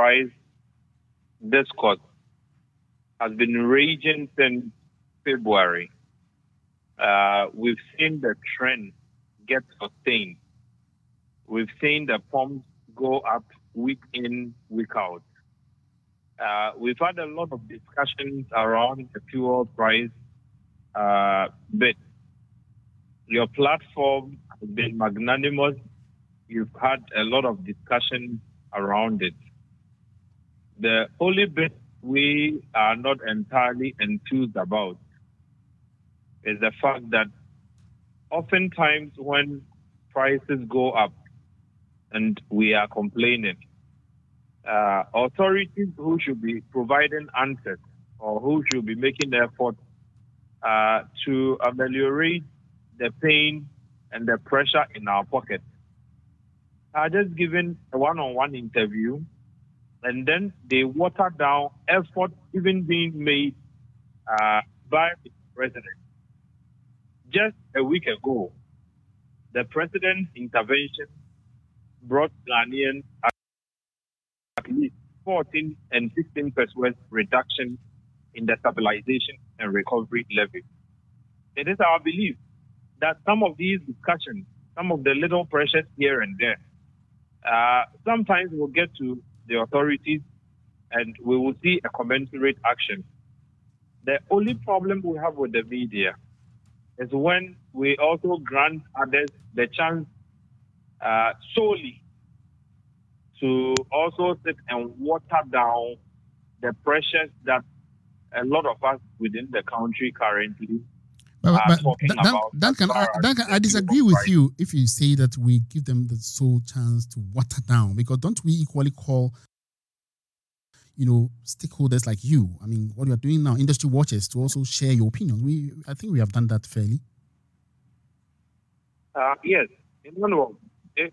price discourse has been raging since February. We've seen the trend get sustained. We've seen the pumps go up week in, week out. We've had a lot of discussions around the fuel price, but your platform has been magnanimous. You've had a lot of discussion around it. The only bit we are not entirely enthused about is the fact that oftentimes when prices go up and we are complaining, authorities who should be providing answers or who should be making the effort to ameliorate the pain and the pressure in our pockets are just given a one-on-one interview, and then they water down effort even being made by the president. Just a week ago, the president's intervention brought Ghanaians at least 14 and 16% reduction in the stabilization and recovery levy. It is our belief that some of these discussions, some of the little pressures here and there, sometimes will get to the authorities and we will see a commensurate action. The only problem we have with the media is when we also grant others the chance solely to also sit and water down the pressures that a lot of us within the country currently are talking about. Duncan, I disagree with you if you say that we give them the sole chance to water down, because don't we equally call, stakeholders like you, I mean, what you're doing now, industry watchers, to also share your opinion? I think we have done that fairly. Yes. In one word, it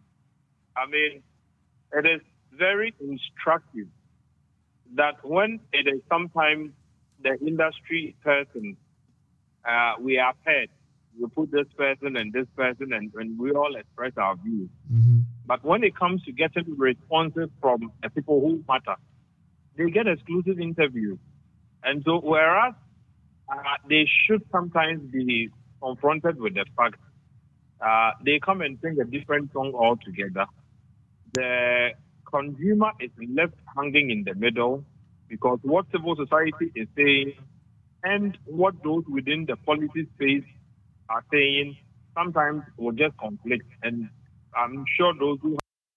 is very instructive that when it is sometimes the industry person, we are paired. We put this person and this person, and we all express our views. Mm-hmm. But when it comes to getting responses from the people who matter, they get exclusive interviews. And so, whereas they should sometimes be confronted with the fact they come and sing a different song altogether. The consumer is left hanging in the middle because what civil society is saying and what those within the policy space are saying sometimes will just conflict. And I'm sure those who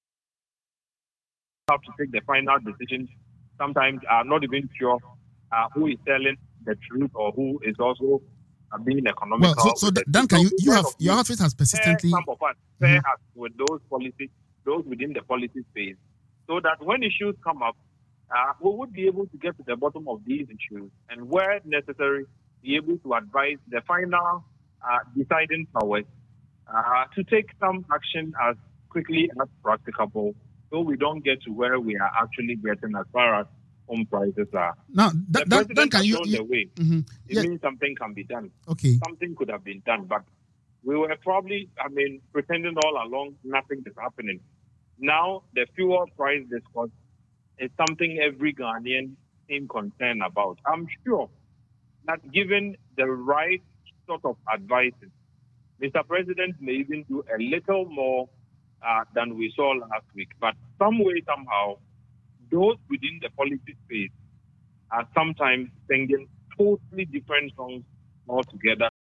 have to take the final decision sometimes are not even sure who is telling the truth or who is also being economical. Well, so Duncan, your outfit has persistently some of us pair us with those within the policy space, so that when issues come up, we would be able to get to the bottom of these issues and, where necessary, be able to advise the final deciding powers to take some action as quickly as practicable, so we don't get to where we are actually getting as far as home prices are. Now, the president has shown the way. Mm-hmm. It means something can be done. Okay. Something could have been done, but we were probably, pretending all along nothing is happening. Now, the fuel price discourse is something every Ghanaian seems concerned about. I'm sure that given the right sort of advices, Mr. President may even do a little more than we saw last week. But some way, somehow, those within the policy space are sometimes singing totally different songs altogether.